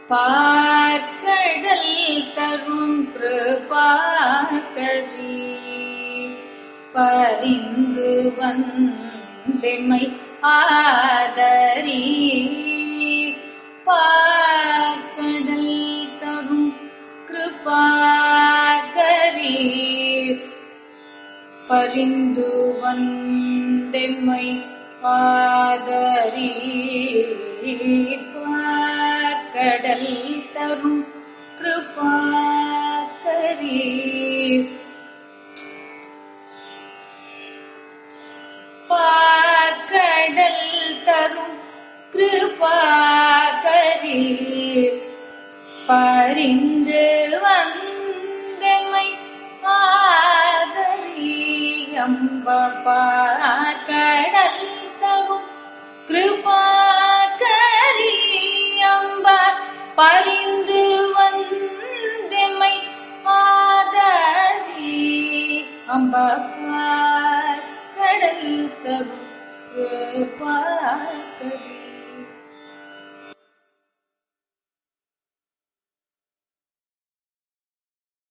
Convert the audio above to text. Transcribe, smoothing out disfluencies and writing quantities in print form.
பார்க்கடல் தரும் கிருபாகரி பரிந்து வந்தெம்மை ஆதரி பார்க்கடல் தரும் கிருபாகரி பரிந்து வந்தெம்மை ஆதரி பார்க்கடல் தரும் கிருபாகரி பார்க்கடல் தரும் கிருபாகரி பரிந்து வந்தெம்மை ஆதரி அம்ப பார்க்கடல் தரும் கிருபாகரி அம்ப பரிந்து வந்தெம்மை ஆதரி அம்ப பார்க்கடல் தரும் கிருபாகரி